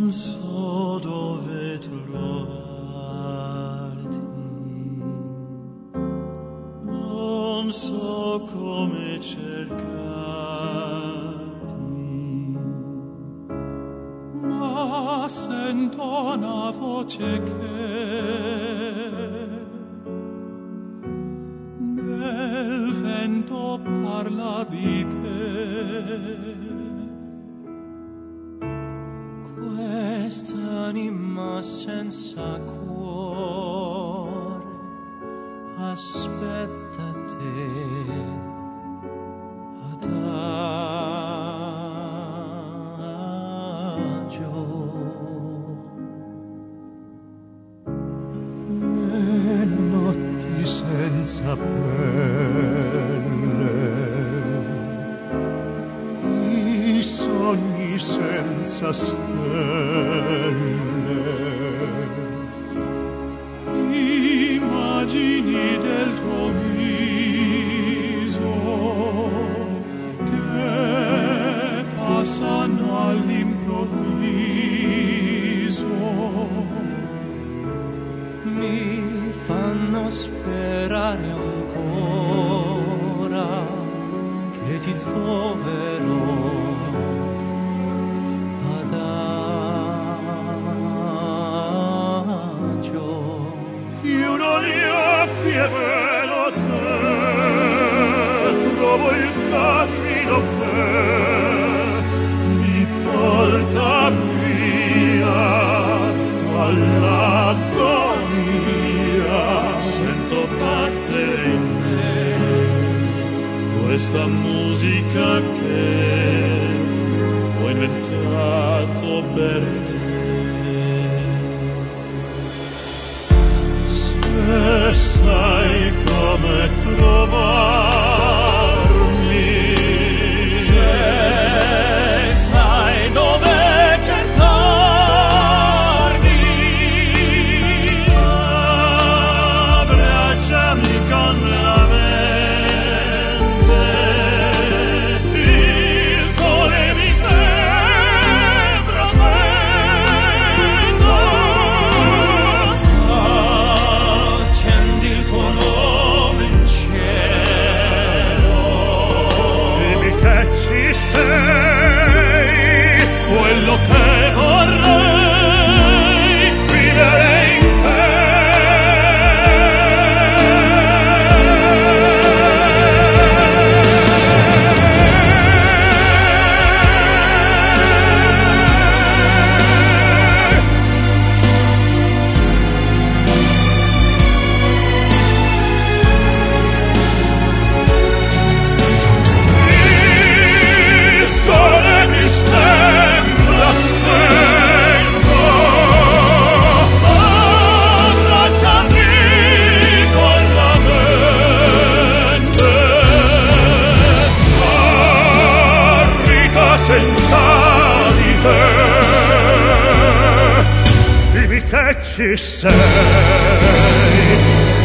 so dove trovarti, non so come cercarti, ma sento una voce che nel vento parla di te. Quest'anima senza cuore aspetta te adagio. Le notti senza pelle, i sogni senza stelle, immagini del tuo viso che passano all'improvviso, mi fanno sperare ancora che ti troverò adagio. Chiudo gli occhi e vedo te, trovo il cammino che mi porta via dall'agonia. Sento battere in me questa musica che ho inventato per te. Se sai come trovarmi, se sai dove cercarmi, abbracciami con la mente, il sole mi sembra spento, accendi il tuo nome in cielo, dimmi che ci sei, quello che vorrei vivere in te. Il sole mi sembra spento, abbracciami con la mente, arriva senza di te, dimmi che ci sei,